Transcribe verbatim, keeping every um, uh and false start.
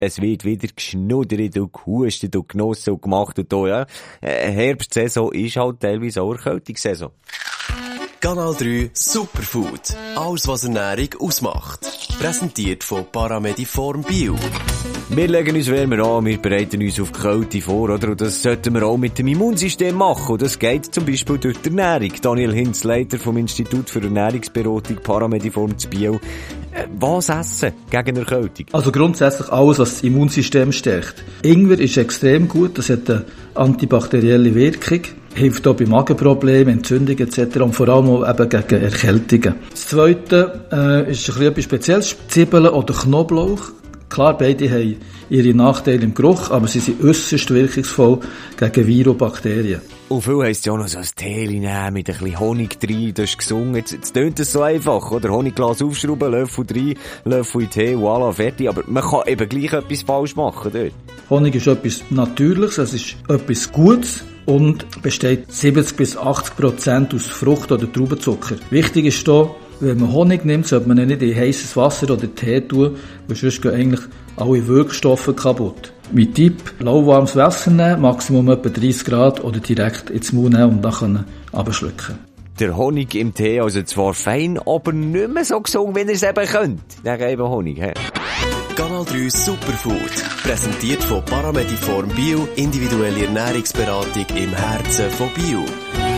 Es wird wieder geschnuddert und gehustet und genossen und gemacht und da, ja. Herbstsaison ist halt teilweise auch Erkältungssaison. Kanal drei Superfood. Alles, was Ernährung ausmacht. Präsentiert von Paramediform Bio. Wir legen uns wärmer an, wir bereiten uns auf die Kälte vor, oder? Und das sollten wir auch mit dem Immunsystem machen. Und das geht zum Beispiel durch die Ernährung. Daniel Hinz, Leiter vom Institut für Ernährungsberatung Paramediform zu Bio. Äh, was essen gegen Erkältung? Also grundsätzlich alles, was das Immunsystem stärkt. Ingwer ist extrem gut, das hat eine antibakterielle Wirkung. Hilft auch bei Magenproblemen, Entzündungen et cetera und vor allem auch eben gegen Erkältungen. Das Zweite äh, ist ein bisschen etwas Spezielles, Zwiebeln oder Knoblauch. Klar, beide haben ihre Nachteile im Geruch, aber sie sind äusserst wirkungsvoll gegen Viren und Bakterien. Und viel heisst ja auch noch so ein Tee nehmen, mit ein bisschen Honig drin, du hast gesungen. Jetzt, jetzt tönt es so einfach, oder? Honigglas aufschrauben, Löffel rein, Löffel in Tee, voilà, fertig. Aber man kann eben gleich etwas falsch machen dort. Honig ist etwas Natürliches, es ist etwas Gutes und besteht siebzig bis achtzig Prozent aus Frucht- oder Traubenzucker. Wichtig ist hier, wenn man Honig nimmt, sollte man ihn nicht in heißes Wasser oder Tee tun, weil sonst gehen eigentlich alle Wirkstoffe kaputt. Mein Tipp, lauwarmes Wasser nehmen, Maximum etwa dreißig Grad oder direkt ins Mund nehmen und dann runterschlucken. Der Honig im Tee, also zwar fein, aber nicht mehr so gesund, wie ihr es eben könnt. Dann eben Honig, hä? Kanal drei Superfood. Präsentiert von Paramediform Bio, individuelle Ernährungsberatung im Herzen von Bio.